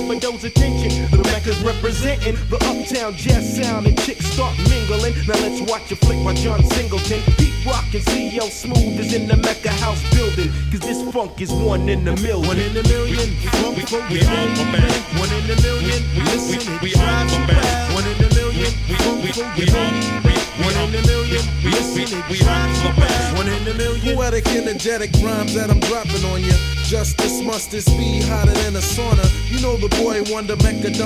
those attention. The Mecca's representing the uptown jazz sound and chicks start mingling. Now let's watch a flick by John Singleton. Pete Rock and CL Smooth is in the Mecca house building. Cause this funk is one in a million. One in a million. Funk for we all the best. One in a million. Listen, it drives you wild. One in a million. Funk for we all the best. One in a million. Listen, it drives you wild. One in a million. Poetic, energetic rhymes that I'm dropping on you. Justice, mustard, speed hotter than a sauna. You know the boy Wonder Mecca.